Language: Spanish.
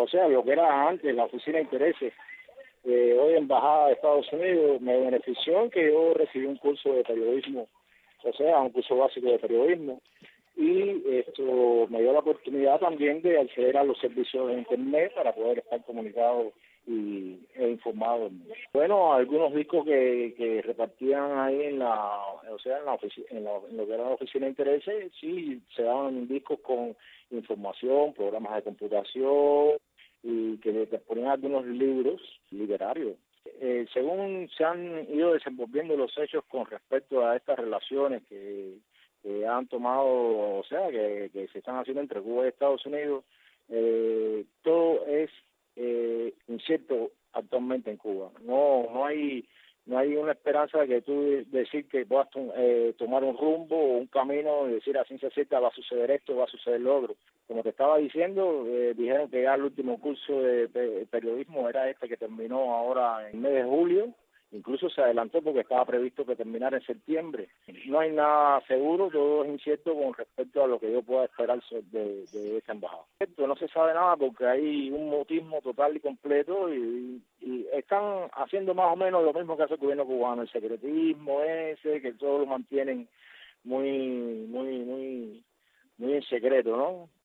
sea, lo que era antes la oficina de intereses, hoy embajada de Estados Unidos, me benefició en que yo recibí un curso de periodismo, o sea, un curso básico de periodismo, y esto me dio la oportunidad también de acceder a los servicios de internet para poder estar comunicado e informado. Bueno, algunos discos que repartían ahí en la, o sea, en lo que era la oficina de intereses, sí, se daban discos con información, programas de computación y que te ponían algunos libros literarios. Según se han ido desenvolviendo los hechos con respecto a estas relaciones que han tomado, o sea, que se están haciendo entre Cuba y Estados Unidos, todo es incierto actualmente en Cuba. No hay una esperanza de que tú decir que puedas tomar un rumbo o un camino y decir a ciencia cierta va a suceder esto, va a suceder lo otro. Como te estaba diciendo, dijeron que ya el último curso de periodismo era este que terminó ahora en el mes de julio. Incluso se adelantó porque estaba previsto que terminara en septiembre. No hay nada seguro, todo es incierto con respecto a lo que yo pueda esperar de esta embajada. No se sabe nada porque hay un mutismo total y completo y están haciendo más o menos lo mismo que hace el gobierno cubano, el secretismo ese, que todo lo mantienen muy en secreto, ¿no?